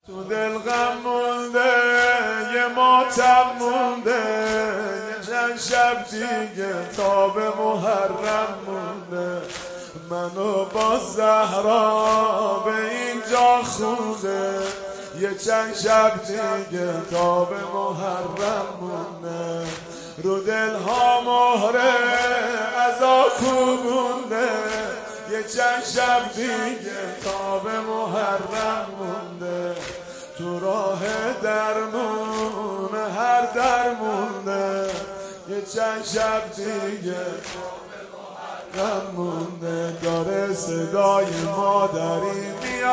تو دل غم مونده یه ماتم مونده یه چند شب دیگه تا به محرم مونده منو با زهرا به اینجا خونده یه چند شب دیگه تا به محرم مونده رو دل ها مهره عزا کوبونده یه چند شب دیگه تا به محرم مونده تو راه درمون هر درمونده یه چند شب دیگه محرم مونده داره صدای مادری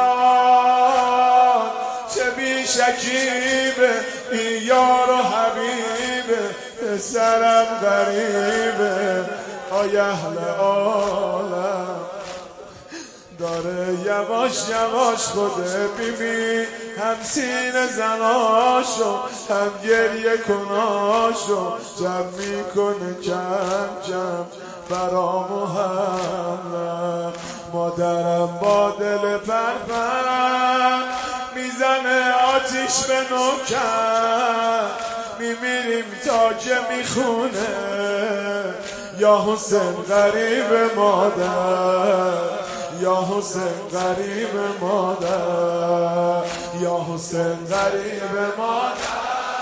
میاد چه بی شکیبه این یار و حبیبه پسرم غریبه آی اهل عالم داره یواش یواش خوده بیبی هم سینه زناشو هم گریه کناشو جمع میکنه کم کم برا محرم مادرم با دل پرپر میزنه آتیش به نوکر میمیریم تا که میخونه یا حسین غریب مادر یا حسین غریب مادر یا حسین غریب مادر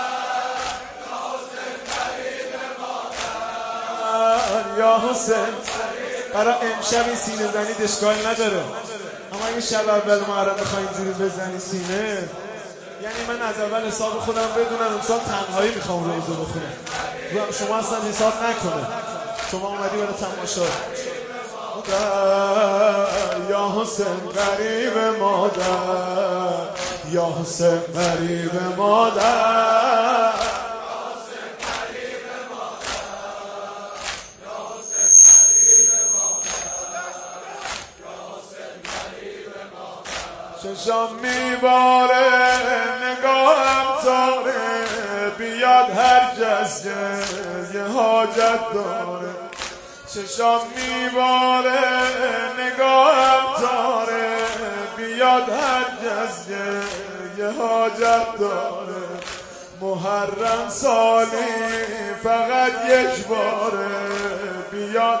یا حسین برای امشب این سینه زنی اشکال نداره اما این شب اول محرم بخوای اینجوری بزنی سینه یعنی من از اول حساب خودم بدونم امسال تنهایی میخوام روزو بخونم شما اصلا حساب نکنه شما اومدی برای تماشا یا حسین غریب مادر یا حسین غریب مادر چشم میباره نگاهم تاره بیاد هر کس که یه حاجت داره چشم میباره نگاهم تاره بیاد هر کس که یه حاجت داره محرم سالی فقط یک باره بیاد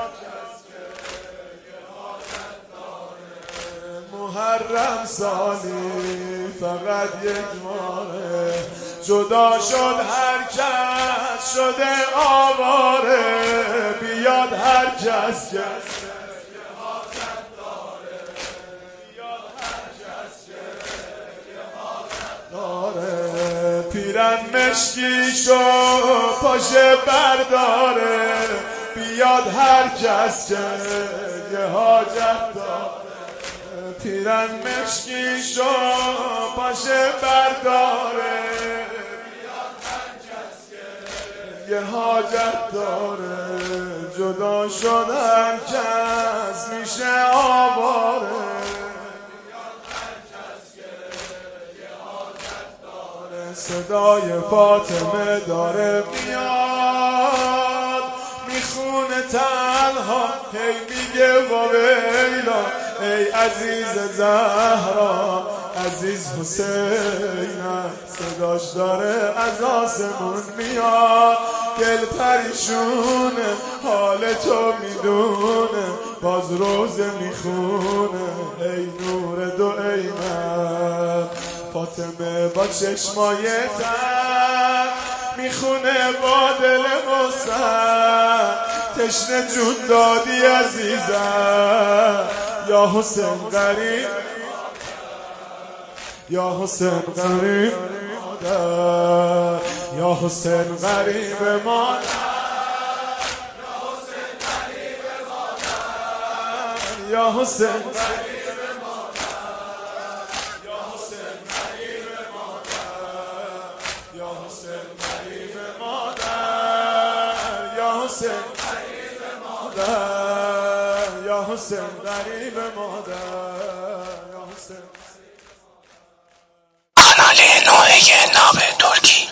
محرم سالی فقط یک ماره جدا شد هر کس شده آواره بیاد هر کس که داره پیرن مشکی شو پاشه برداره بیاد هر کس که یه حاجت داره پیرن مشکی شو پاشه برداره بیاد هر کس که یه حاجت داره جدا شد هر کس میشه آواره بیاد هر کس که یه حاجت داره صدای فاطمه داره میاد میخونه تنها هی میگه واویلا ای عزیز زهرا عزیز حسینم صداش داره از آسمون میاد دل پریشونه حال تو میدونه باز روز میخونه ای نور دو عینم فاطمه با چشمای تر میخونه با دل مصر تشنه جون دادی عزیزم یا حسین غریب یا حسین غریب مادر یا حسین غریب مادر یا حسین غریب مادر یا حسین غریب مادر یا حسین غریب مادر یا حسین غریب مادر یا حسین غریب مادر یا حسین کانال 9 ناب